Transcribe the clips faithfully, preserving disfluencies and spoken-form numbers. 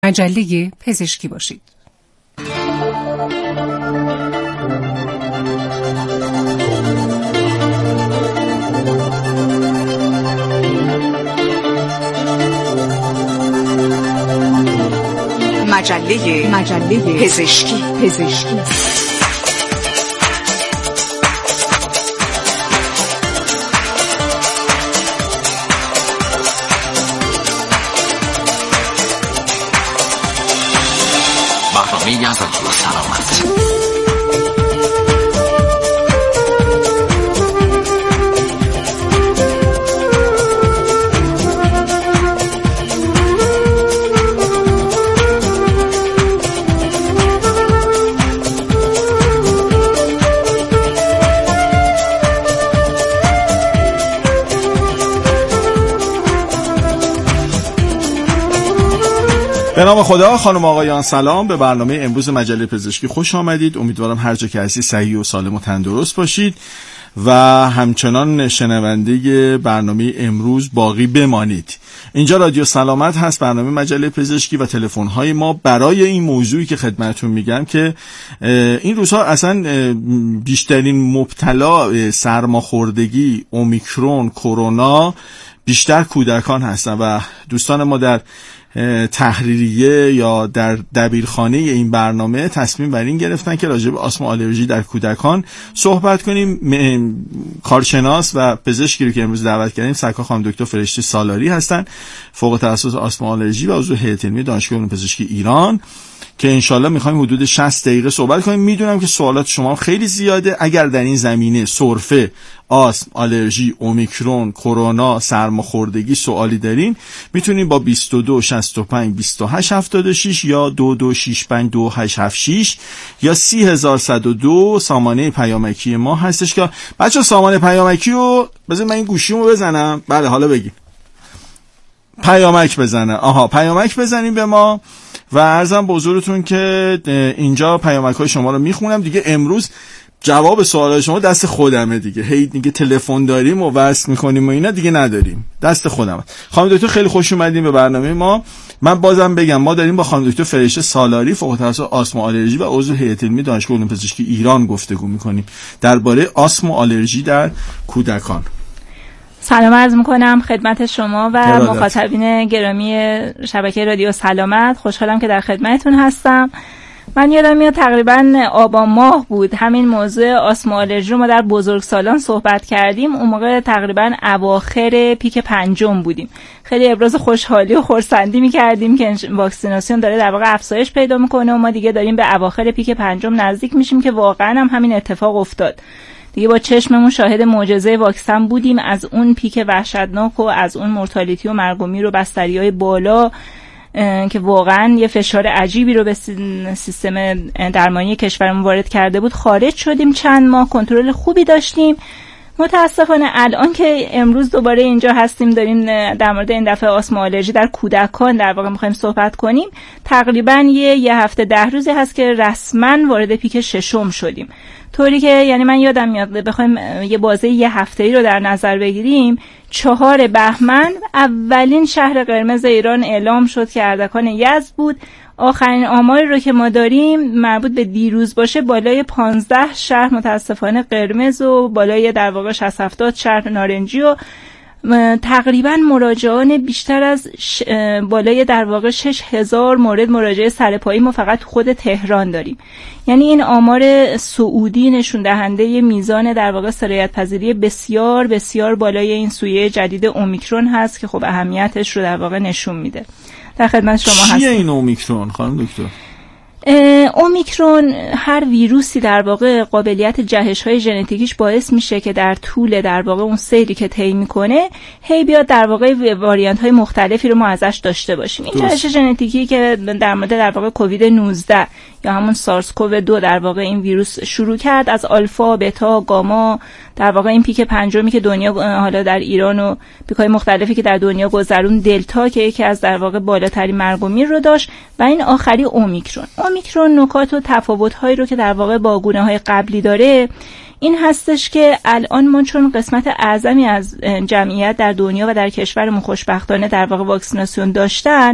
مجله پزشکی باشید. مجله مجله پزشکی پزشکی برنامه از رادیو سلامت. به نام خدا. خانم آقایان سلام، به برنامه امروز مجله پزشکی خوش آمدید. امیدوارم هر جا که هستید صحیح و سالم و تندرست باشید و همچنان شنونده برنامه امروز باقی بمانید. اینجا رادیو سلامت هست، برنامه مجله پزشکی و تلفن‌های ما برای این موضوعی که خدمتتون میگم که این روزها اصلا بیشترین مبتلا سرماخوردگی، اومیکرون، کرونا بیشتر کودکان هستن و دوستان ما در تحریریه یا در دبیرخانه این برنامه تصمیم بر این گرفتن که راجع به آسم و آلرژی در کودکان صحبت کنیم. کارشناس و پزشکی رو که امروز دعوت کردیم سرکار خانم دکتر فرشته سالاری هستن، فوق تخصص آسم و آلرژی و عضو هیئت علمی دانشگاه علوم پزشکی ایران، که انشالله میخوایم حدود شصت دقیقه صحبت کنیم. میدونم که سوالات شما خیلی زیاده. اگر در این زمینه سرفه، آسم، آلرژی، اومیکرون، کرونا، سرماخوردگی سوالی دارین، میتونین با بیست و دو شصت و پنج بیست و هشت هفتاد و شش یا دو دو شش پنج دو هشت هفت شش یا سی هزار و صد و دو سامانه پیامکی ما هستش. که بچه سامانه پیامکی رو بذار من این گوشیمو بزنم. بله حالا بگیم پیامک بزنه. آها پیامک بزنیم به ما و عرضم به حضورتون که اینجا پیامک های شما رو میخونم دیگه. امروز جواب سوالات شما دست خودمه دیگه، هی دیگه تلفن داریم و وصل میکنیم و اینا دیگه نداریم، دست خودمه. خانم دکتر خیلی خوش اومدین به برنامه ما. من بازم بگم ما داریم با خانم دکتر فرشته سالاری، فوق تخصص آسم و آلرژی و عضو هیئت علمی دانشگاه علوم پزشکی ایران گفتگو میکنیم درباره آسم و آلرژی در کودکان. سلام عرض میکنم خدمت شما و مخاطبین گرامی شبکه رادیو سلامت. خوشحالم که در خدمتتون هستم. من یادم میاد تقریبا آبان ماه بود همین موضوع آسم و آلرژی رو ما در بزرگسالان صحبت کردیم. اون موقع تقریبا اواخر پیک پنجم بودیم. خیلی ابراز خوشحالی و خرسندی میکردیم که واکسیناسیون داره در واقع افزایش پیدا میکنه و ما دیگه داریم به اواخر پیک پنجم نزدیک میشیم که واقعا هم همین اتفاق افتاد. دیگه با چشممون شاهد معجزه واکسن بودیم. از اون پیک وحشتناک و از اون مورتالیتی و مرگ و میر و بستری‌های بالا که واقعا یه فشار عجیبی رو به سیستم درمانی کشورمون وارد کرده بود خارج شدیم. چند ماه کنترل خوبی داشتیم. متاسفانه الان که امروز دوباره اینجا هستیم داریم در مورد این دفعه آسم و آلرژی در کودکان در واقع می‌خوایم صحبت کنیم. تقریبا یه یه هفته ده روزی هست که رسما وارد پیک ششم شدیم. طوری که یعنی من یادم میاد بخوایم یه بازه یه هفته‌ای رو در نظر بگیریم، چهار بهمن اولین شهر قرمز ایران اعلام شد که اردکان یزد بود. آخرین آماری رو که ما داریم مربوط به دیروز باشه بالای پانزده شهر متاسفانه قرمز و بالای در واقع شصت هفتاد شهر نارنجی و تقریبا مراجعان بیشتر از ش... بالای در واقع شش هزار مورد مراجعه سرپایی ما فقط خود تهران داریم. یعنی این آمار صعودی نشون دهنده میزان در واقع سرایت پذیری بسیار بسیار بالای این سویه جدید اومیکرون هست که خب اهمیتش رو در واقع نشون میده. در خدمت شما هستم. چیه این اومیکرون خانم دکتر؟ اومیکرون هر ویروسی در واقع قابلیت جهش‌های ژنتیکیش باعث میشه که در طول در واقع اون سیری که طی میکنه هی بیاد در واقع واریانت‌های مختلفی رو ما ازش داشته باشیم. این جهش ژنتیکی که در مورد در واقع کووید نوزده یا همون سارس کوو دو در واقع این ویروس شروع کرد، از آلفا، بتا، گاما، در واقع این پیک پنجمی که دنیا حالا در ایران و پیک‌های مختلفی که در دنیا گذرون، دلتا که یکی از در واقع بالاترین مرگ و میر رو داشت و این آخری اومیکرون. اومیکرون نکات و تفاوت‌هایی رو که در واقع با گونه‌های قبلی داره این هستش که الان ما چون قسمت اعظمی از جمعیت در دنیا و در کشورمون خوشبختانه در واقع واکسیناسیون داشتن،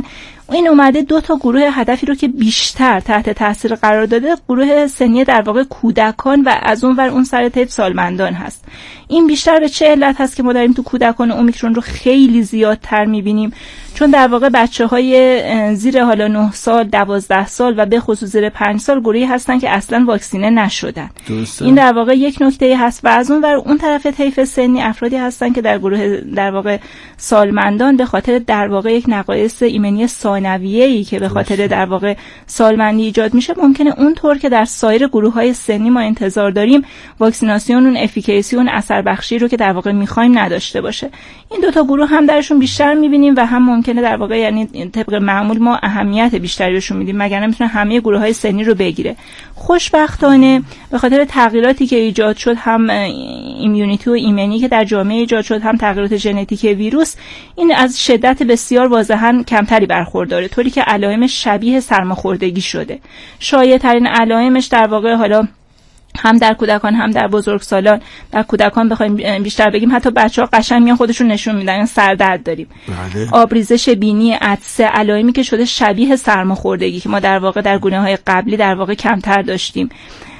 این اومده دو تا گروه هدفی رو که بیشتر تحت تاثیر قرار داده، گروه سنی در واقع کودکان و از اون ور اون سر طیف سالمندان هست. این بیشتر به چه علت هست که ما داریم تو کودکان اومیکرون رو خیلی زیادتر میبینیم؟ چون در واقع بچه‌های زیر حالا نه سال، دوازده سال و به خصوص زیر پنج سال گروهی هستن که اصلا واکسینه نشدن. درسته. این در واقع یک نکته هست و از اون ور اون طرف طیف سنی افرادی هستن که در گروه در واقع سالمندان به خاطر در واقع یک نقایص ایمنی ثانویه‌ای که به خاطر در واقع سالمندی ایجاد میشه، ممکنه اونطور که در سایر گروه‌های سنی ما انتظار داریم واکسیناسیون اون افیکیسی اون اثر بخشی رو که در واقع می‌خوایم نداشته باشه. این دو تا گروه هم درشون بیشتر می‌بینیم و هم ممکنه در واقع یعنی طبق معمول ما اهمیت بیشتری بهشون میدیم، مگر نمیتونه همه گروه‌های سنی رو بگیره. خوشبختانه به خاطر تغییراتی که ایجاد شد، هم ایمیونیتی و ایمنی که در جامعه ایجاد شد، هم تغییرات ژنتیک ویروس، این از شدت بسیار واضحاً کمتری برخورداره، طوری که علائم شبیه سرماخوردگی شده. شایع‌ترین علائمش در واقع حالا هم در کودکان هم در بزرگسالان، در کودکان بخوایم بیشتر بگیم حتی بچه‌ها قشنگ میان خودشون نشون میدن سردرد داریم، بله. آبریزش بینی، عطسه، علائمی که شده شبیه سرماخوردگی که ما در واقع در گونه‌های قبلی در واقع کمتر داشتیم.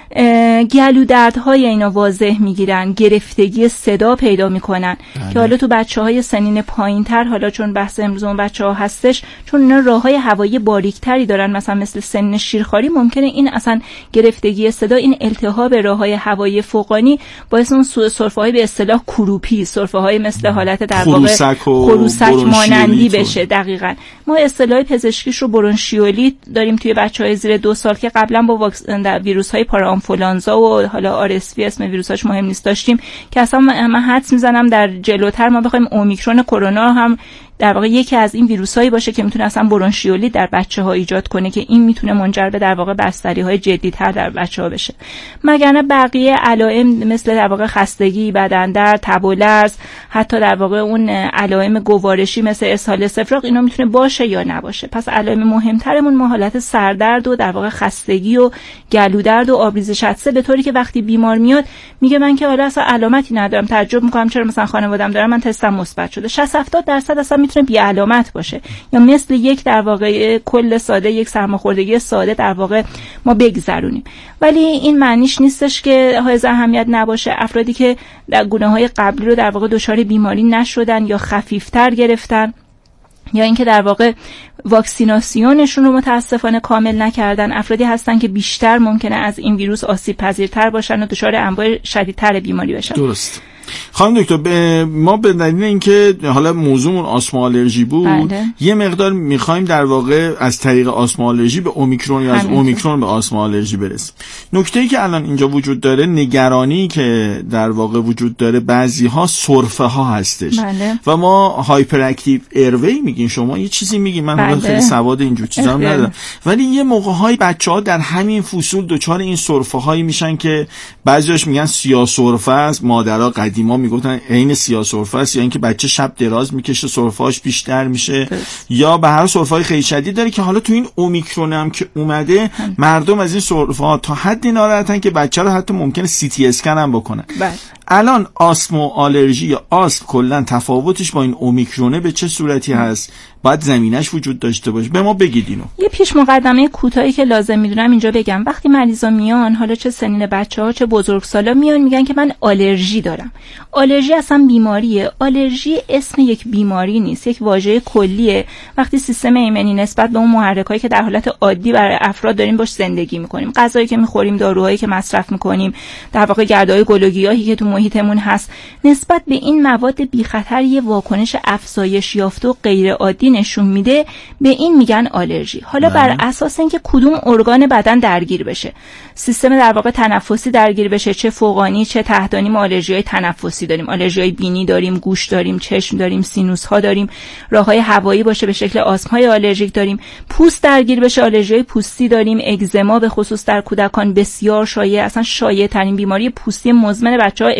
گلودردهای اینا واضح میگیرن، گرفتگی صدا پیدا میکنن که حالا تو بچه‌های سنین پایین‌تر، حالا چون بحث امروز اون بچه‌ها هستش، چون اینا راههای هوایی باریک‌تری دارن، مثلا مثل سن شیرخواری، ممکنه این اصلا گرفتگی صدا، این التهاب راههای هوایی فوقانی باعث اون سرفه‌های به اصطلاح کروپی، سرفه‌های مثل حالت در واقع خروسک مانندی بشه. دقیقاً ما اصطلاح پزشکیش رو برونشیولیت داریم توی بچه‌های زیر دو سال که قبلا با واکسن ویروس‌های پارا آنفولانزا و حالا آر اس وی اسم ویروساش مهم نیست داشتیم که اصلا من حدس میزنم در جلوتر ما بخوایم اومیکرون کرونا هم در واقع یکی از این ویروسایی باشه که میتونه اصلا برونشیولی در بچه‌ها ایجاد کنه که این میتونه منجر به در واقع بستری‌های جدی‌تر در بچه‌ها بشه. مگر نه بقیه علائم مثل در واقع خستگی، بدن درد، تب و لرز، حتی در واقع اون علائم گوارشی مثل اسهال استفراغ، اینا میتونه باشه یا نباشه. پس علائم مهمترمون ما حالت سردرد و در واقع خستگی و گلودرد و آبریزش عطسه، به طوری که وقتی بیمار میاد میگه من که حالا اصلا علامتی ندارم، تعجب میکنم چرا مثلا خانواده‌ام دارم، من تستم مثبت شده. شصت هفتاد درصد اصلا میتونه بی علامت باشه یا مثل یک در واقع کل ساده، یک سرماخوردگی ساده در واقع ما بگذرونیم. ولی این معنیش نیستش که حائز اهمیت نباشه. افرادی که در گونه‌های قبلی رو در واقع دچار بیماری نشدن یا خفیفتر گرفتن یا اینکه در واقع واکسیناسیونشون رو متاسفانه کامل نکردن، افرادی هستن که بیشتر ممکنه از این ویروس آسیب پذیرتر باشن و دچار انواع شدیدتر بیماری بشن. درست. خانم دکتر، به ما به دلیل اینکه حالا موضوعمون آسما آلرژی بود، بله. یه مقدار میخوایم در واقع از طریق آسما آلرژی به اومیکرون یا از اومیکرون به آسما آلرژی برسیم. نکته‌ای که الان اینجا وجود داره، نگرانی که در واقع وجود داره، بعضی ها سرفه ها هستش، بله. و ما هایپر اکتیو ایروی میگین، شما یه چیزی میگین، من بله. خیلی سواد اینجور چیزا هم ندارم، ولی یه موقع‌های بچه‌ها در همین فصول دچار این سرفه هایی میشن که بعضیاش میگن سیاه سرفه است، مادرها قدیما میگفتن عین سیاه سرفه است، یا اینکه بچه شب دراز میکشه سرفه‌اش بیشتر میشه، یا به هر سرفه‌های خیلی شدید داره که حالا تو این اومیکرون هم که اومده هم. مردم از این سرفه‌ها تا حدی ناراحتن که بچه رو حتی ممکنه سی تی اسکن هم بکنن. بله. الان آسما آلرژی یا آسم کلا تفاوتش با این اومیکرونه به چه صورتی هست؟ باید زمینش وجود داشته باشه. به ما بگید اینو. یه پیش مقدمه کوتاهی که لازم میدونم اینجا بگم. وقتی مریضا میان، حالا چه سنین بچه‌ها چه بزرگسالا، میان میگن که من آلرژی دارم. آلرژی اصلا بیماریه. آلرژی اسم یک بیماری نیست، یک واژه کلیه. وقتی سیستم ایمنی نسبت به اون محرکایی که در حالت عادی برای افراد داریم باش زندگی میکنیم، غذایی که میخوریم، داروهایی که مصرف میکنیم، در واقع گردهای گلوگیاهی که تو محیطمون هست، نسبت به این مواد بی خطر یه واکنش افزایش یافته و غیر عادی نشون میده، به این میگن آلرژی. حالا بر اساس اینکه کدوم ارگان بدن درگیر بشه، سیستم در واقع تنفسی درگیر بشه، چه فوقانی چه تحتانی، ما آلرژی‌های تنفسی داریم، آلرژی‌های بینی داریم، گوش داریم، چشم داریم، سینوس ها داریم، راههای هوایی باشه به شکل آسم‌های آلرژیک داریم، پوست درگیر بشه، آلرژی‌های پوستی داریم، اگزما به خصوص در کودکان بسیار شایع، اصلا شایع ترین بیماری پوستی مزمن بچه‌ها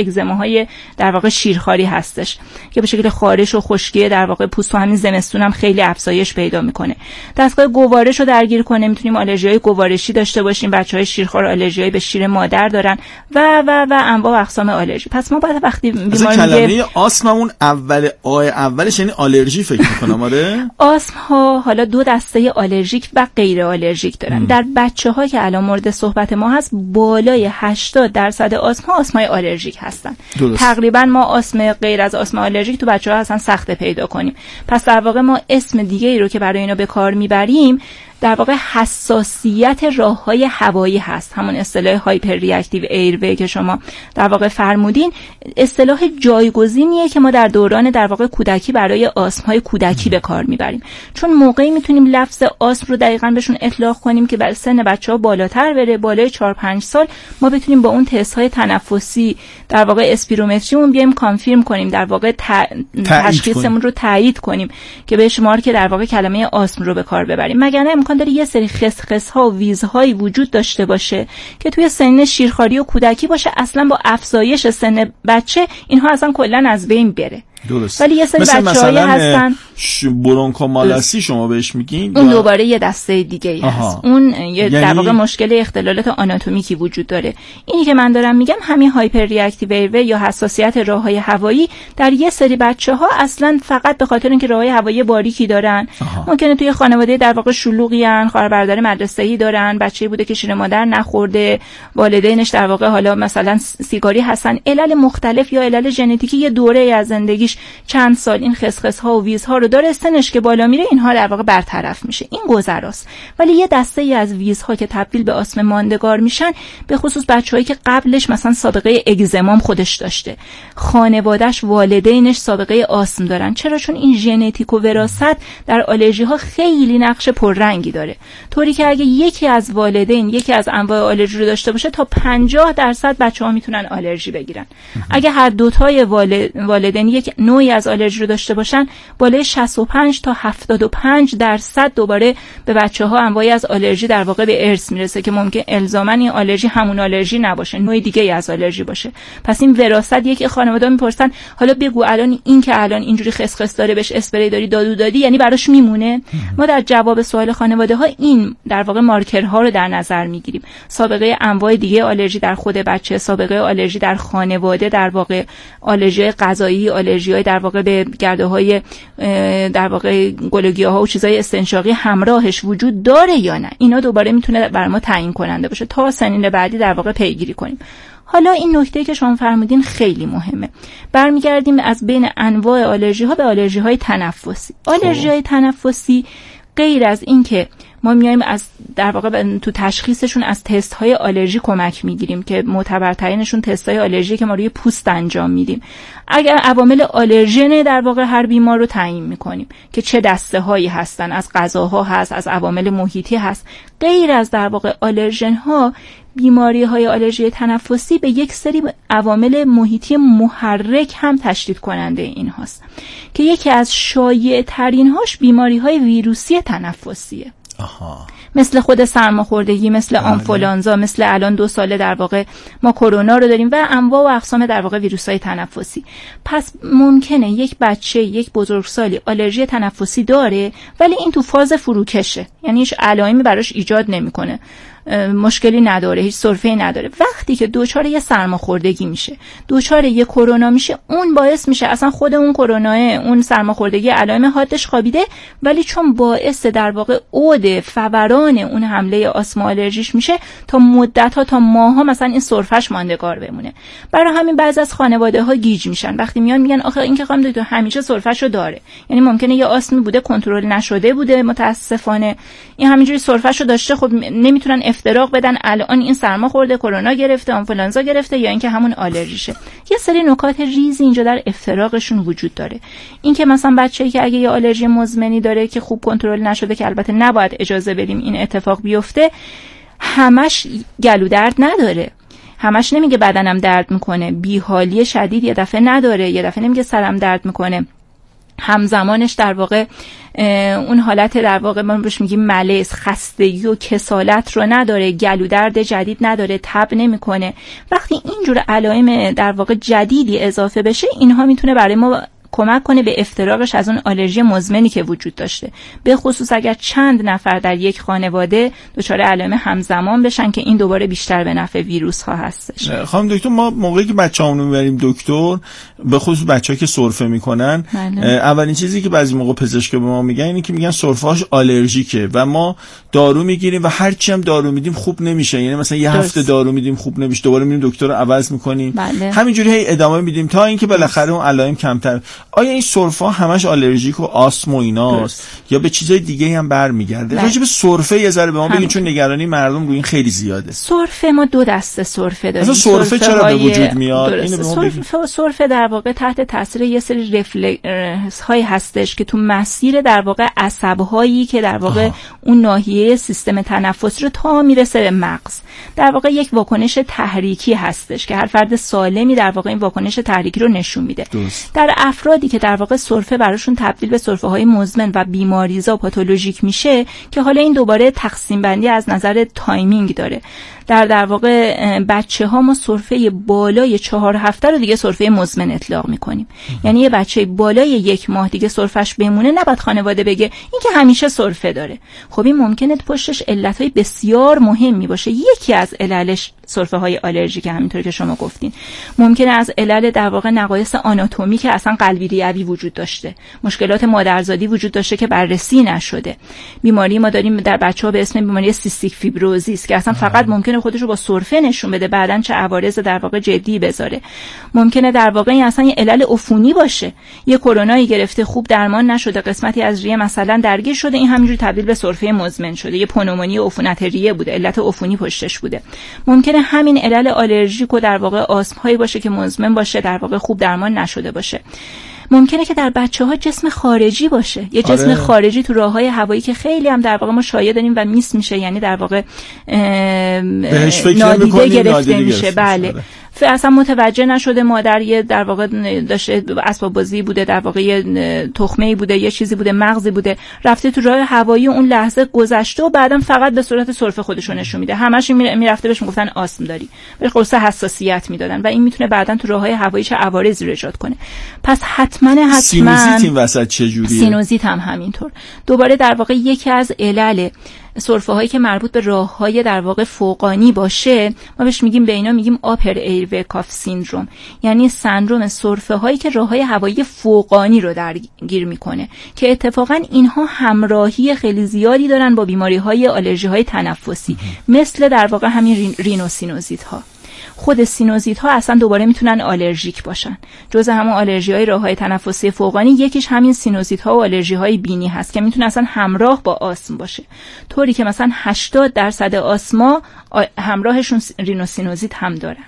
اگزماهای در واقع شیرخواری هستش که به شکل خارش و خشکی در واقع پوست و همین زمستون هم خیلی افزایش پیدا میکنه. دستگاه گوارش رو درگیر کنه، میتونیم آلرژی‌های گوارشی داشته باشیم، بچهای شیرخوار آلرژی‌های به شیر مادر دارن و و و انواع و اقسام آلرژی. پس ما باید وقتی بیمار کلمه میگه آسممون اول آی اولش یعنی آلرژی فکر میکنم. آره آسم ها حالا دو دسته آلرژیک و غیر آلرژیک دارن. ام. در بچه‌ها که الان مورد صحبت ما هست بالای هشتاد درصد آسم ها آسمای آلرژیک هستن. درست. تقریبا ما آسم غیر از آسم آلرژیک تو بچه‌ها اصلا سخت پیدا کنیم. پس در واقع ما اسم دیگه ای رو که برای اینا به کار میبریم در واقع حساسیت راه‌های هوایی هست. همون اصطلاح هایپر ریاکتیو ایروی که شما در واقع فرمودین، اصطلاح جایگزینیه که ما در دوران در واقع کودکی برای آسم‌های کودکی به کار میبریم. چون موقعی میتونیم لفظ آسم رو دقیقاً بهشون اطلاق کنیم که بر سن بچه‌ها بالاتر بره، بالای چهار پنج سال، ما بتونیم با اون تست‌های تنفسی در واقع اسپیرومتریمون بیایم کانفرم کنیم، در واقع ت... تشخیصمون رو تایید کنیم که به شمار که در واقع کلمه آسم رو به کار ببریم. مگر نه امکان داره یه سری خسخس ها و ویزهایی وجود داشته باشه که توی سن شیرخواری و کودکی باشه، اصلا با افزایش سن بچه اینها اصلا کلا از بین بره. درست. ولی یه سری بچه‌هایی هستن ش... برونکومالاسی شما بهش میگین، اون دوباره یه دسته دیگه ای هست. اون یعنی... در واقع مشکل اختلالات آناتومیکی وجود داره. اینی که من دارم میگم همین هایپر ریاکتیو ایروی یا حساسیت راه‌های هوایی در یه سری بچه‌ها اصلا فقط به خاطر اینکه راه‌های هوایی باریکی دارن. آها. ممکنه توی خانواده در واقع شلوغی ان، خواهر برادر مدرسه‌ای دارن، بچه‌ای بوده که شیر مادر نخورده، والدینش در واقع حالا مثلا سیگاری هستن، علل مختلف یا علل ژنتیکی یه دوره از زندگیش چند سال این خسخس ها و ویز ها رو داره، سنش که بالا میره اینها در واقع برطرف میشه. این گذراست. ولی یه دسته ای از ویز ها که تبدیل به آسم ماندگار میشن، به خصوص بچه‌هایی که قبلش مثلا سابقه اگزمام خودش داشته، خانواده‌اش والدینش سابقه آسم دارن. چرا؟ چون این ژنتیک و وراثت در آلرژی ها خیلی نقش پررنگی داره، طوری که اگه یکی از والدین یکی از انواع آلرژی رو داشته باشه تا پنجاه درصد بچه‌ها میتونن آلرژی بگیرن. اگه هر دو تای والدین یک نوعی از آلرژی رو داشته باشن، بالای شصت و پنج تا هفتاد و پنج درصد دوباره به بچه‌ها انواعی از آلرژی در واقع به ارث میرسه که ممکن الزاما این آلرژی همون آلرژی نباشه، نوع دیگه از آلرژی باشه. پس این وراثت، یک خانواده میپرسن حالا بگو الان این که الان اینجوری خسخس داره بهش اسپری داری دادو دادی یعنی براش میمونه؟ ما در جواب سوال خانواده ها این در واقع مارکرها رو در نظر میگیریم. سابقه انواع دیگه آلرژی در خود بچه، سابقه آلرژی در خانواده، در واقع آلرژی غذایی، آلرژی‌های در واقع به گرده‌های در واقع گلوگیاها و چیزای استنشاقی همراهش وجود داره یا نه، اینا دوباره میتونه برای ما تعیین کننده باشه تا سنین بعدی در واقع پیگیری کنیم. حالا این نکته که شما فرمودین خیلی مهمه. برمیگردیم از بین انواع آلرژی ها به آلرژی های تنفسی. آلرژی های تنفسی غیر از این که ما میایم از در واقع تو تشخیصشون از تست های آلرژی کمک میگیریم که معتبرترینشون تست های آلرژی که ما روی پوست انجام میدیم. اگر عوامل آلرژن در واقع هر بیمار رو تعیین میکنیم که چه دسته هایی هستن، از غذاها هست، از عوامل محیطی هست. غیر از در واقع آلرژن ها، بیماری های آلرژی تنفسی به یک سری عوامل محیطی محرک هم تشدید کننده این هاست که یکی از شایع ترین هاش بیماری های ویروسی تنفسیه. آها. مثل خود سرماخوردگی، مثل آنفولانزا، مثل الان دو ساله در واقع ما کرونا رو داریم و انواع و اقسام در واقع ویروس‌های تنفسی. پس ممکنه یک بچه، یک بزرگسالی آلرژی تنفسی داره ولی این تو فاز فروکشه، یعنی هیچ علائمی براش ایجاد نمیکنه، مشکلی نداره، هیچ سرفه‌ای نداره. وقتی که دوچار یه سرماخوردگی میشه، دوچار یه کرونا میشه، اون باعث میشه اصلا خود اون کرونا، اون سرماخوردگی علائم حادش خوابیده، ولی چون باعث در واقع عود فوران اون حمله آسما آلرژیش میشه، تا مدت‌ها تا ماه‌ها مثلا این سرفه‌اش ماندگار بمونه. برای همین بعضی از خانواده‌ها گیج میشن وقتی میان میگن آخه این که خانم دکتر همیشه سرفه‌شو داره، یعنی ممکنه یه آسمی بوده کنترل نشده بوده، متاسفانه این همینجوری سرفه‌شو داشته، خب نمیتونن افتراق بدن الان این سرما خورده، کرونا گرفته، آنفولانزا گرفته یا اینکه همون آلرژیشه. یه سری نکات ریزی اینجا در افتراقشون وجود داره. این که مثلا بچه‌ای که اگه یه آلرژی مزمنی داره که خوب کنترل نشده، که البته نباید اجازه بدیم این اتفاق بیفته، همش گلو درد نداره، همش نمیگه بدنم درد میکنه، بیحالی شدید یه دفعه نداره، یه دفعه نمیگه سرم درد میکنه، همزمانش در واقع اون حالت در واقع ما بهش میگیم ملز، خستگی و کسالت رو نداره، گلو درد جدید نداره، تب نمیکنه. وقتی اینجور علائم در واقع جدیدی اضافه بشه، اینها میتونه برای ما کمک کنه به افتراقش از اون آلرژی مزمنی که وجود داشته، به خصوص اگر چند نفر در یک خانواده دچار علائم همزمان بشن که این دوباره بیشتر به نفع ویروس ها هستش. خانم دکتر، ما موقعی که بچه‌مون رو میبریم دکتر، به خصوص بچه‌ها که سرفه میکنن، اولین چیزی که بعضی موقع پزشکا به ما میگن اینه که میگن سرفه‌هاش آلرژیکه و ما دارو میگیریم و هر چی هم دارو میدیم خوب نمیشه. یعنی مثلا یه هفته دارو میدیم خوب نمیشه، دوباره میریم دکتر رو عوض میکنیم، همینجوری هی ادامه میدیم تا اینکه بالاخره اون علائم کمتر. آیا این سرفه همش آلرژیک و آسم و ایناست یا به چیزای دیگه هم برمیگرده؟ راجع به سرفه یه ذره به ما بگین، چون نگرانی مردم روی این خیلی زیاده. سرفه ما دو دسته سرفه داریم. مثلا سرفه چرا به وجود میاد؟ اینو به ما بگین. سرفه سرفه در واقع تحت تاثیر یه سری رفلکس هایی هستش که تو مسیر در واقع عصب هایی که در واقع آه. اون ناحیه سیستم تنفسی رو تا میرسه به مغز، در واقع یک واکنش تحریکی هستش که هر فرد سالمی در واقع این واکنش تحریکی رو نشون میده. دوست. در افرادی که در واقع سرفه براشون تبدیل به سرفه های مزمن و بیماریزا پاتولوژیک میشه، که حالا این دوباره تقسیم بندی از نظر تایمینگ داره. در در واقع بچه ها ما سرفه بالای چهار هفته رو دیگه سرفه مزمن اطلاق میکنیم. یعنی یه بچه بالای یک ماه دیگه سرفهش بمونه، نباید خانواده بگه این که همیشه سرفه داره. خب این ممکنه پشتش علتهای بسیار مهمی باشه. یکی از عللش سرفه های آلرژیک، همینطور که شما گفتین، ممکنه از علل در واقع نقایص آناتومی که اصلا قلبی ریوی وجود داشته، مشکلات مادرزادی وجود داشته که بررسی نشده. بیماری ما داریم در بچه‌ها به اسم بیماری سیستیک فیبروزیس که اصلا فقط ممکنه خودش رو با سرفه نشون بده، بعدن چه عوارض در واقع جدی بذاره. ممکنه در واقع این اصلا یه علل عفونی باشه، یه کرونایی گرفته خوب درمان نشده، قسمتی از ریه مثلا درگیر شده، این همینجوری تبدیل به سرفه مزمن شده، یه پنومونی عفونت ریه بوده، علت عفونی پشتش بوده. ممکنه همین علل آلرژیک و در واقع آسم هایی باشه که مزمن باشه، در واقع خوب درمان نشده باشه. ممکنه که در بچه‌ها جسم خارجی باشه، یه جسم آره. خارجی تو راه‌های هوایی که خیلی هم در واقع ما شایع داریم و میس میشه، یعنی در واقع نادیده گرفته میشه. بله، اصلا متوجه نشده مادر یه در واقع داشته اسباب بازی بوده، در واقع یه تخمه‌ای بوده، یه چیزی بوده، مغزی بوده، رفته تو راه هوایی، اون لحظه گذشته و بعدم فقط به صورت سرفه خودشو نشون میده. همش میرفته بهش میگفتن آسم داری، بهش قرص حساسیت میدادن و این میتونه بعداً تو راههای هوایی چه عوارضی رو ایجاد کنه. پس حتما حتما سینوزیت این وسط چه جوریه؟ سینوزیت هم همینطور. دوباره در واقع یکی از علل سرفه هایی که مربوط به راه های در واقع فوقانی باشه، ما بهش میگیم، به اینا میگیم آپر ایروی کاف سیندروم، یعنی سندروم سرفه هایی که راه های هوایی فوقانی رو درگیر میکنه، که اتفاقا اینها همراهی خیلی زیادی دارن با بیماری های آلرژی های تنفسی، مثل در واقع همین رینوسینوزیت ها. خود سینوزیت ها اصلا دوباره میتونن آلرژیک باشن. جزء همون آلرژی های راههای تنفسی فوقانی یکیش همین سینوزیت ها و آلرژی های بینی هست که میتونه اصلا همراه با آسم باشه، طوری که مثلا هشتاد درصد آسما همراهشون رینوسینوزیت هم دارن.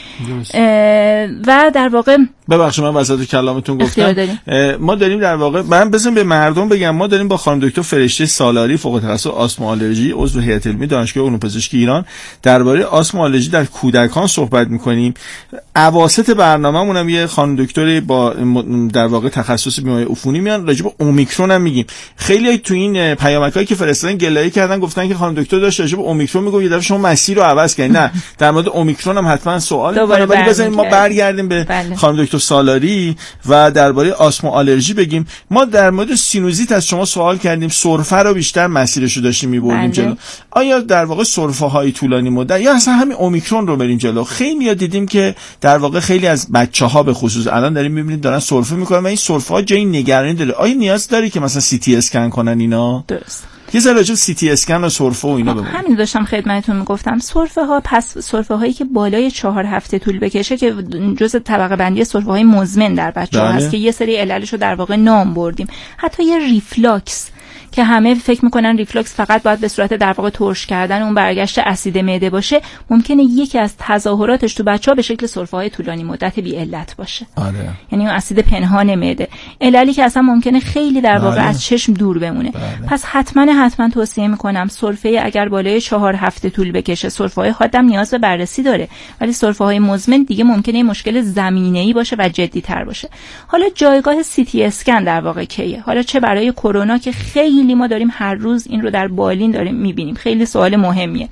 و در واقع ببخشید من وسط کلامتون گفتم، ما داریم در واقع، من بزنم به مردم بگم، ما داریم با خانم دکتر فرشته سالاری فوق تخصص آسم و آلرژی، عضو هیئت علمی دانشگاه علوم پزشکی ایران، درباره آسم و آلرژی در کودکان صحبت می‌کنیم. اواسط برنامه‌مون هم یه خانم دکتر با در واقع تخصص بیماری عفونی میان، راجع به اومیکرون هم میگیم. خیلی تو این پیامکایی که فرستادن گلایه کردن، گفتن که خانم دکتر داشت راجع به اومیکرون میگه، یه دفعه شما مسیر رو عوض کردین. نه، در مورد اومیکرون هم حتما سوال می‌کنه، ولی بزنیم ما برگردیم به بله. خانم دکتر سالاری و درباره آسم و آلرژی بگیم. ما در مورد سینوزیت از شما سوال کردیم، سرفه رو بیشتر مسیرش رو داشتیم می‌بردیم بله. جلو. آیا در واقع سرفه های طولانی مدت یا اصلا همین اومیکرون رو بریم جلو؟ خیلی دیدیم که در واقع خیلی از بچه‌ها به خصوص الان داریم می‌بینیم دارن سرفه می‌کنن و این سرفه‌ها جای نگرانی داره. آیا نیاز داره که مثلا سی تی اسکن کنن اینا؟ درست. یه ذره راجع به سی تی اسکن و سرفه و اینا بگم. همین داشتم خدمتتون میگفتم. سرفه ها، پس سرفه هایی که بالای چهار هفته طول بکشه که جزء طبقه بندی سرفه های مزمن در بچه‌ها هست که یه سری عللش رو در واقع نام بردیم. حتی یه ریفلاکس که همه فکر میکنن ریفلوکس فقط باید به صورت در واقع ترش کردن اون برگشت اسید معده باشه، ممکنه یکی از تظاهراتش تو بچه‌ها به شکل سرفه‌های طولانی مدت بی علت باشه. آره. یعنی اون اسید پنهان معده، عللی که اصلا ممکنه خیلی در واقع آره. از چشم دور بمونه. بله. پس حتما حتما توصیه میکنم سرفه اگر بالای چهار هفته طول بکشه، سرفه‌های حادم نیاز به بررسی داره، ولی سرفه‌های مزمن دیگه ممکنه مشکل زمینه‌ای باشه و جدی‌تر باشه. حالا جایگاه سی تی اسکن در واقع کیه؟ حالا چه برای کرونا که خیلی ما داریم هر روز این رو در بالین داریم میبینیم، خیلی سوال مهمیه.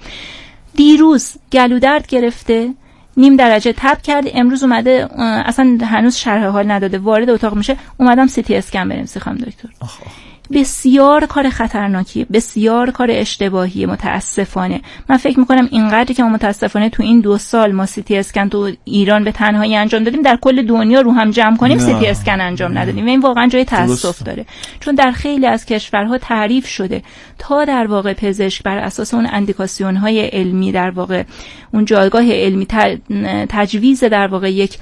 دیروز گلودرد گرفته، نیم درجه تب کرد، امروز اومده اصلا هنوز شرح حال نداده، وارد اتاق میشه، اومدم سی تی اسکن بنویسم خانم دکتر. آخ آخ. بسیار کار خطرناکیه، بسیار کار اشتباهیه متاسفانه. من فکر میکنم اینقدر که ما متاسفانه تو این دو سال ما سی تی اسکن تو ایران به تنهایی انجام دادیم، در کل دنیا رو هم جمع کنیم سی تی اسکن انجام ندادیم و این واقعا جای تاسف داره، چون در خیلی از کشورها تعریف شده تا در واقع پزشک بر اساس اون اندیکاسیون های علمی در واقع اون جایگاه علمی تجویز در واقع یک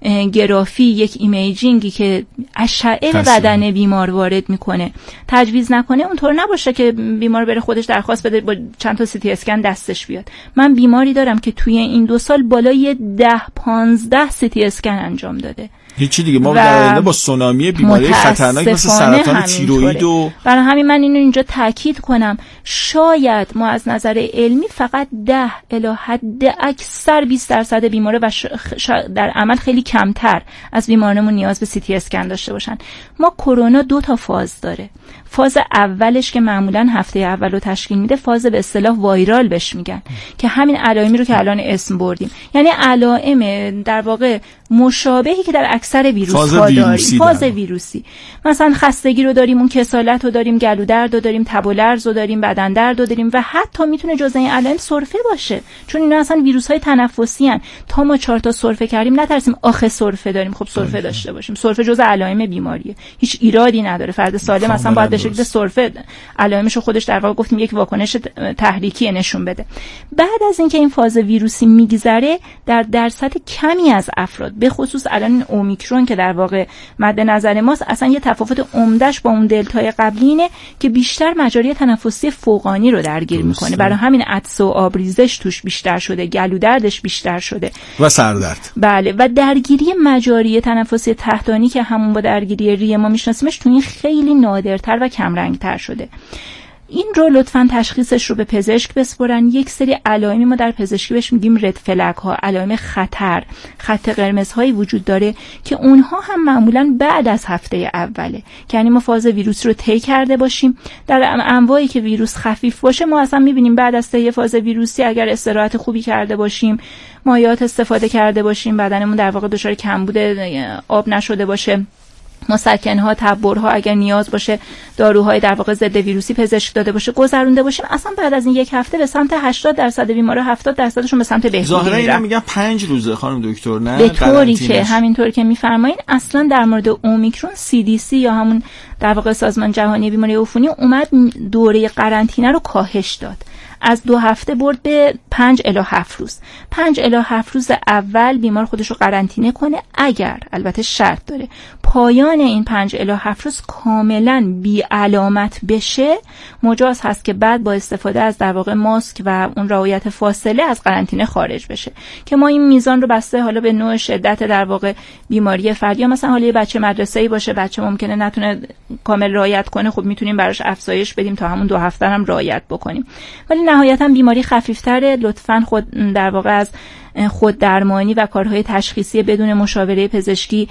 گرافی، یک ایمیجینگی که اشعه بدن بیمار وارد میکنه تجویز نکنه، اونطور نباشه که بیمار بره خودش درخواست بده با چند تا سی تی اسکن دستش بیاد. من بیماری دارم که توی این دو سال بالای ده پانزده سی تی اسکن انجام داده. هیچی دیگه ما در با سونامی بیماری خطرناک مثل سرطان تیروئید و برای همین من اینو اینجا تاکید کنم، شاید ما از نظر علمی فقط ده الی حد اکثر بیست درصد بیماره و در عمل خیلی کمتر از بیمارانمون نیاز به سی تی اسکن داشته باشن. ما کرونا دو تا فاز داره. فاز اولش که معمولا هفته اول رو تشکیل میده، فاز به اصطلاح وایرال بهش میگن که همین علائمی رو که الان اسم بردیم، یعنی علائم در واقع مشابهی که در اکثر ویروس ها داریم، فاز ویروسی. مثلا خستگی رو داریم، اون کسالت رو داریم، گلودرد رو داریم، تب و لرز رو داریم، بدن درد رو داریم و حتی میتونه جزء این علائم سرفه باشه، چون اینا اصلا ویروس های تنفسی ان. تا ما چهار تا سرفه کردیم نترسیم آخه سرفه داریم، خب سرفه داشته باشیم. سرفه جزء علائم بیماریه، هیچ ایرادی نداره. فرد سالم اصلا باید به شکل سرفه علائمش رو خودش در واقع گفتیم یک واکنش تحریکی نشون بده. بعد از اینکه این فاز ویروسی میگذره، در درصد کمی از افراد، به خصوص الان اومیکرون که در واقع مد نظر ماست، اصلا یه تفاوت عمده‌اش با اون دلتای قبلی اینه که بیشتر مجاری تنفسی فوقانی رو درگیر میکنه. برای همین عطس و آبریزش توش بیشتر شده، گلودردش بیشتر شده و سردرد. بله، و درگیری مجاری تنفسی تحتانی که همون با درگیری ریه ما میشناسیمش تو این خیلی نادرتر و کمرنگتر شده. این رو لطفاً تشخیصش رو به پزشک بسپرن. یک سری علائمی ما در پزشکی بهش میگیم رد فلگ ها، علائم خطر، خط قرمز هایی وجود داره که اونها هم معمولاً بعد از هفته اوله، که یعنی ما فاز ویروس رو طی کرده باشیم. در انواعی که ویروس خفیف باشه ما اصلا میبینیم بعد از طی فاز ویروسی اگر استراحت خوبی کرده باشیم، مایعات استفاده کرده باشیم، بدنمون در واقع دچار کمبود آب نشده باشه، مسکن‌ها، تبرها اگر نیاز باشه، داروهای در واقع ضد ویروسی پزشک داده باشه، گذرونده باشیم، اصلا بعد از این یک هفته به سمت هشتاد درصد بیمارا هفتاد درصدشون به سمت بهبود ظاهرا اینا میگن پنج روزه خانم دکتر، نه به طوری که همینطور که میفرمایین. اصلا در مورد اومیکرون سی دی سی یا همون در واقع سازمان جهانی بیماری عفونی اومد دوره قرنطینه رو کاهش داد، از دو هفته برد به پنج الی هفت روز. پنج الی هفت روز اول بیمار خودش رو قرنطینه کنه، اگر البته شرط داره پایان این پنج الی هفت روز کاملا بی علامت بشه، مجاز هست که بعد با استفاده از در واقع ماسک و اون رعایت فاصله از قرنطینه خارج بشه، که ما این میزان رو بسته حالا به نوع شدت در واقع بیماری فردی، مثلا حالا یه بچه مدرسه‌ای باشه، بچه ممکنه نتونه کامل رعایت کنه، خب میتونیم براش افزایش بدیم تا همون دو هفته هم رعایت بکنیم. ولی نهایتا بیماری خفیفتره، لطفاً خود در واقع از خود درمانی و کارهای تشخیصی بدون مشاوره پزشکی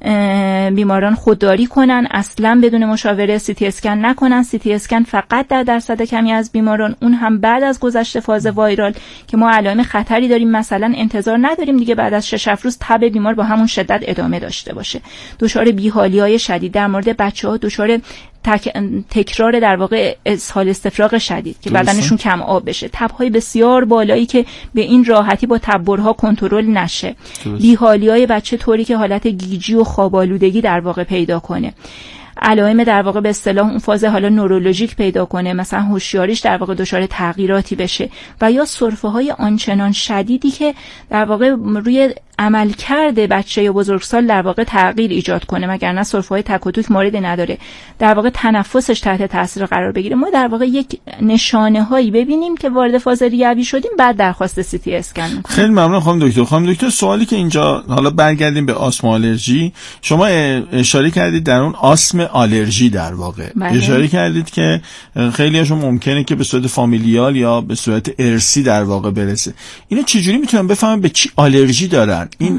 بیماران خودداری کنن، اصلا بدون مشاوره سی تی اسکن نکنن. سی تی اسکن فقط در درصد کمی از بیماران، اون هم بعد از گذشت فاز وایرال که ما علائم خطری داریم، مثلا انتظار نداریم دیگه بعد از شش هفت روز تب بیمار با همون شدت ادامه داشته باشه. دچار بیحالی‌های شدید، در مورد بچه‌ها دچار تک... تکرار در واقع اسهال استفراغ شدید که بدنشون کم آب بشه، تب‌های بسیار بالایی که به این راحتی با تبرها کنترل نشه، بیحالی‌های بچه طوری که حالت گیجی و خواب‌آلودگی در واقع پیدا کنه، علائم در واقع به اصطلاح اون فاز حالا نورولوژیک پیدا کنه، مثلا هوشیاریش در واقع دچار تغییراتی بشه، و یا سرفه‌های آنچنان شدیدی که در واقع روی عملکرد بچه یا بزرگسال در واقع تغییر ایجاد کنه، مگر نه سرفه‌های تک و توک موردی نداره، در واقع تنفسش تحت تاثیر قرار بگیره، ما در واقع یک نشانه هایی ببینیم که وارد فاز ریوی شدیم، بعد درخواست سی تی اسکن میکنیم. خیلی ممنون خانم دکتر. خانم دکتر سوالی که اینجا، حالا برگردیم به آسم آلرژی، شما اشاره کردید در اون آسم آلرژی در واقع بله. اشاره کردید که خیلی هاشون ممکنه که به صورت فامیلیال یا به صورت ارثی در واقع برسه. اینو چجوری میتونم بفهمم به چی آلرژی دارن؟ این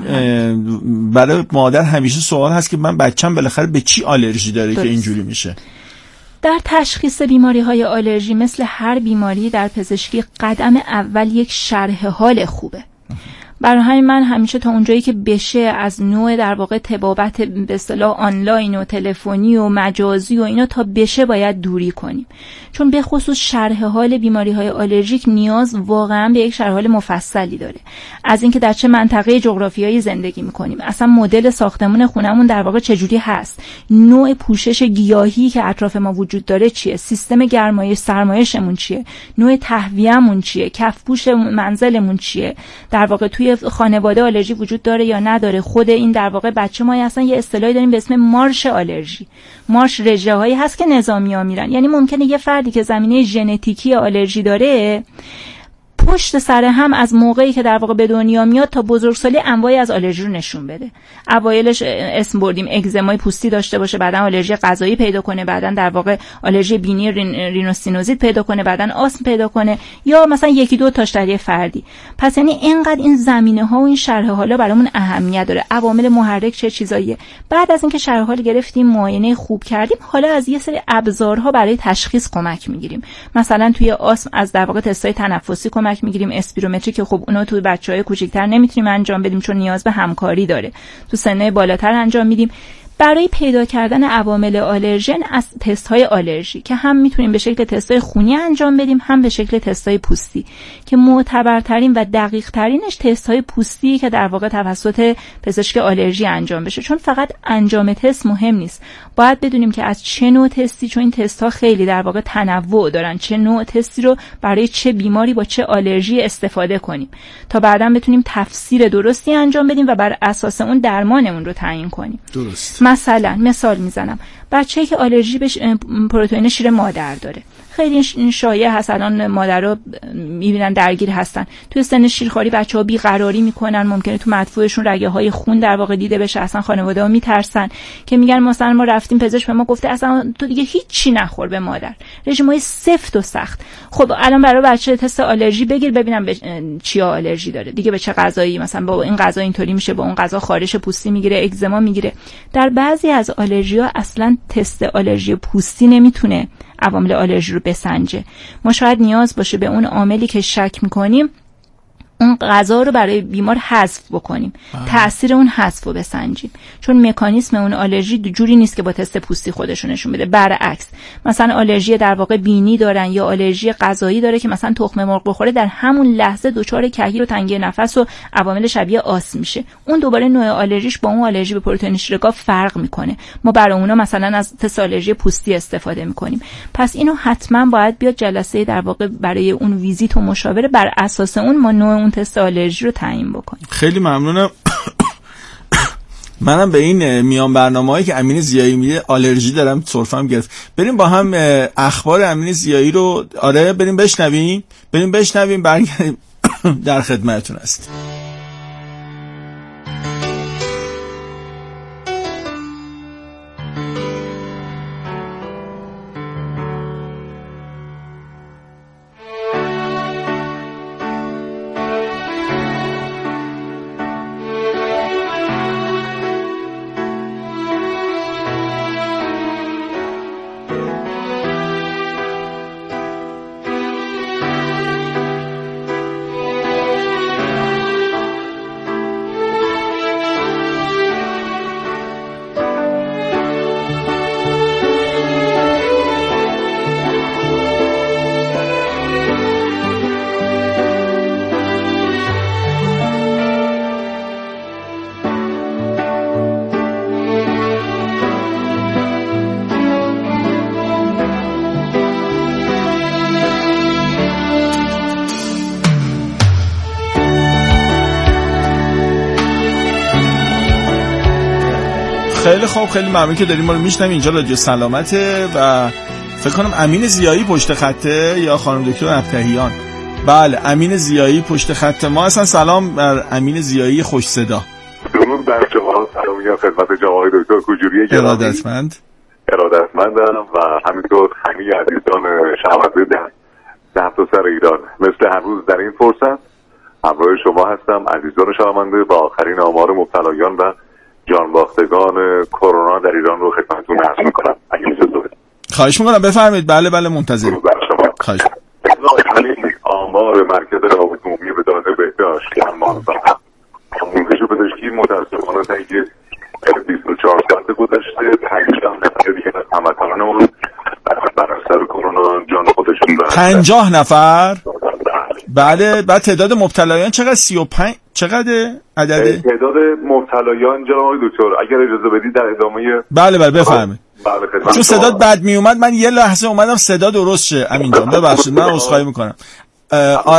برای مادر همیشه سوال هست که من بچه‌م بالاخره به چی آلرژی داره درست. که اینجوری میشه. در تشخیص بیماری‌های آلرژی مثل هر بیماری در پزشکی قدم اول یک شرح حال خوبه. برای همین من همیشه تا اونجایی که بشه از نوع در واقع طبابت به اصطلاح آنلاین و تلفنی و مجازی و اینا تا بشه باید دوری کنیم، چون به خصوص شرح حال بیماری‌های آلرژیک نیاز واقعا به یک شرح حال مفصلی داره، از اینکه در چه منطقه جغرافیایی زندگی می‌کنیم، اصلا مدل ساختمون خونمون در واقع چجوری هست، نوع پوشش گیاهی که اطراف ما وجود داره چیه، سیستم گرمایش سرمایشمون چیه، نوع تهویه‌مون چیه، کفپوش منزلمون چیه، در واقع توی خانواده آلرژی وجود داره یا نداره، خود این در واقع بچه ما اصلا یه اصطلاحی داریم به اسم مارش آلرژی. مارش رژه‌هایی هست که نظامی‌ها میرن، یعنی ممکنه یه فردی که زمینه ژنتیکی آلرژی داره پشت سر هم از موقعی که در واقع به دنیا میاد تا بزرگسالی انواعی از آلرژی رو نشون بده. اوایلش اسم بردیم اگزمای پوستی داشته باشه، بعدن آلرژی غذایی پیدا کنه، بعدن در واقع آلرژی بینی رین، رینوسینوزیت پیدا کنه، بعدن آسم پیدا کنه، یا مثلا یکی دو تاش در یه فردی. پس یعنی اینقدر این زمینه ها و این شرح حالا برامون اهمیت داره. عوامل محرک چه چیزاییه. بعد از اینکه شرح حال گرفتیم، معاینه خوب کردیم، حالا از یه سری ابزارها برای تشخیص کمک میگیریم. مثلا توی آسم از در واقع تستای تنفسی کمک میگیریم، اسپیرومتری که خب اونو تو بچهای کوچیک‌تر نمیتونیم انجام بدیم چون نیاز به همکاری داره، تو سنای بالاتر انجام میدیم. برای پیدا کردن عوامل آلرژن از تست‌های آلرژی که هم میتونیم به شکل تست‌های خونی انجام بدیم، هم به شکل تست‌های پوستی که معتبرترین و دقیق‌ترینش تست‌های پوستی که در واقع توسط پزشک آلرژی انجام بشه، چون فقط انجام تست مهم نیست، باید بدونیم که از چه نوع تستی، چون این تست‌ها خیلی در واقع تنوع دارن، چه نوع تستی رو برای چه بیماری با چه آلرژی استفاده کنیم تا بعداً بتونیم تفسیر درستی انجام بدیم و بر اساس اون درمانمون رو تعیین کنیم. درست. مثلا مثال میزنم، بچه‌ای که آلرژی به پروتئین شیر مادر داره، خیلی شایع هست، الان مادرها میبینن درگیر هستن، توی سن شیرخواری بچه‌ها بیقراری میکنن، ممکنه تو مدفوعشون رگه‌های خون در واقع دیده بشه، اصلا خانواده‌ها میترسن که میگن مثلا ما رفتیم پزشک به ما گفته اصلا تو دیگه هیچی نخور به مادر، رژیمای سفت و سخت. خب الان برای بچه تست آلرژی بگیر ببینم به چیا آلرژی داره، دیگه به چه غذایی، مثلا با این غذا اینطوری میشه، با اون غذا خارش پوستی میگیره، اگزما میگیره. در بعضی از آلرژی‌ها اصلا تست آلرژی پوستی نمیتونه عوامل آلرژی رو بسنجه. ما شاید نیاز باشه به اون عاملی که شک میکنیم اون غذا رو برای بیمار حذف بکنیم، تأثیر اون حذف رو بسنجیم، چون مکانیسم اون آلرژی جوری نیست که با تست پوستی خودشون نشون بده. برعکس، مثلا آلرژی در واقع بینی دارن یا آلرژی غذایی داره که مثلا تخم مرغ بخوره در همون لحظه دچار کهگیر و تنگی نفس و عوامل شبیه آسم میشه، اون دوباره نوع آلرژیش با اون آلرژی به پروتئین شیرگاو فرق میکنه، ما برای اونا مثلا از تست آلرژی پوستی استفاده میکنیم. پس اینو حتما باید بیاد جلسه در واقع برای اون ویزیت و مشاوره، بر اساس اون ما نوع اون تست آلرژی رو تعیین بکنیم. خیلی ممنونم. منم به این میان برنامه‌هایی که امین ضیایی میده آلرژی دارم سرفم گرفت. بریم با هم اخبار امین ضیایی رو آره بریم بشنویم بریم بشنویم برگردیم در خدمتتون هستیم. خیلی خوب، خیلی ممنون که داریم ما رو میشنویم. اینجا رادیو سلامته و فکر کنم امین زیایی پشت خطه یا خانم دکتر ابتهیان. بله امین زیایی پشت خط ما هستن. سلام بر امین زیایی خوش صدا. درود بر شما، سلام میگم خدمت جناب آقای دکتر کوجوری گرامی. ارادتمند. ارادتمندم و همینطور همه عزیزان شنونده در ده تا سر ایران. مثل هر روز در این فرصت همراه شما هستم عزیزان شنونده با آخرین آمار مبتلایان و جانباختگان کرونا در ایران رو خدمتتون عرض می‌کنم. اگه اجازه بدید. خواهش می‌کنم بفرمایید. بله بله منتظرم. خواهش. آمار مرکز روابط عمومی به داده بهداشت درمان و آموزش پزشکی متأسفانه تا اینکه بیست و چهار ساعت گذشته پنجاه نفر دیگه از هموطنانمون بر اثر کرونا جان خودشون دادن. پنجاه نفر؟ بله. بعد تعداد مبتلایان چقدر؟ سی و پنج چقدر عدده؟ تعداد مبتلایان جناب آقای دکتر اگر اجازه بدید در ادامه بله بله بفرمایید. بله چون صدات بد می اومد من یه لحظه اومدم صدا درست شه. امین جان ببخشید من عذرخواهی میکنم.